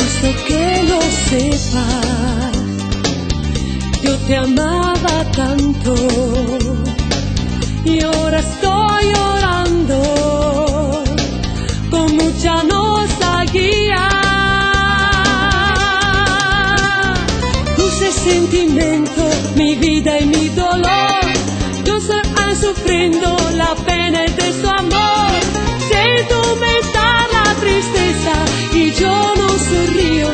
gusto que lo sepas. Yo te amaba tanto y ahora estoy llorando con mucha nostalgia. Dulce sentimiento, mi vida y mi dolor, yo estoy sufriendo la pena de su amor. Siento aumentar la tristeza y yo no sonrío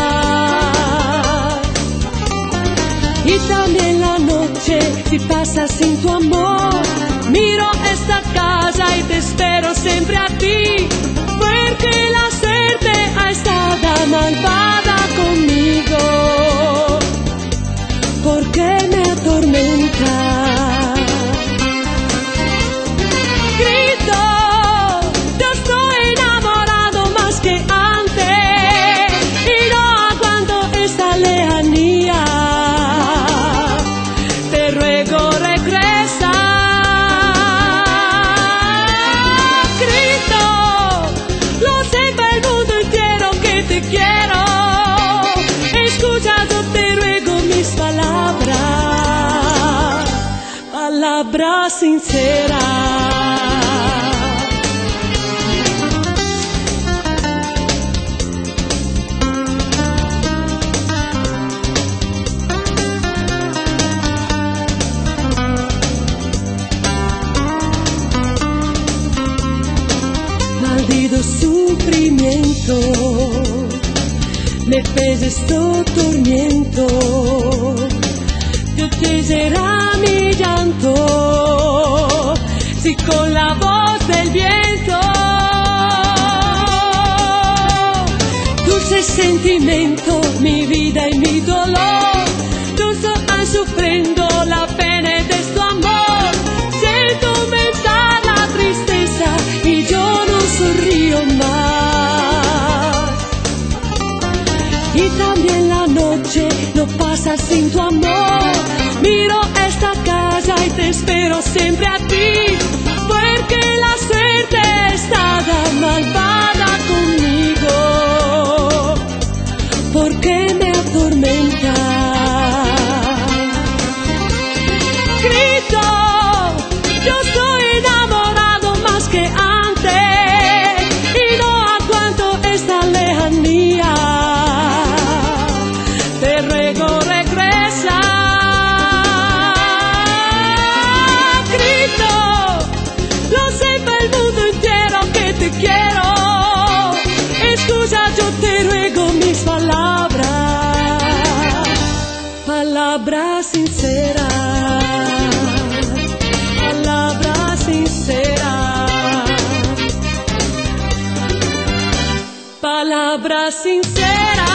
más. Y también la noche, si pasa sin tu amor, miro esta casa y te espero siempre a ti, porque la suerte ha estado malvada conmigo, porque me atormenta. Palabra sincera. Maldito sufrimiento, me pesa este tormento. Yo te será mi llanto, si con la voz del viento. Dulce sentimiento, mi vida y mi dolor, yo estoy sufriendo la pena de tu amor. Siento aumentar la tristeza y yo no sonrío más. Y también la noche no pasa sin tu amor. Miro esta casa y te espero siempre a ti, porque la suerte está malvada conmigo, porque me atormenta. Grito, yo estoy enamorado más que antes y no aguanto esta lejanía. Te ruego regresa. Quiero, escucha, yo te ruego mis palabras, palabras sinceras, palabras sinceras, palabras sinceras.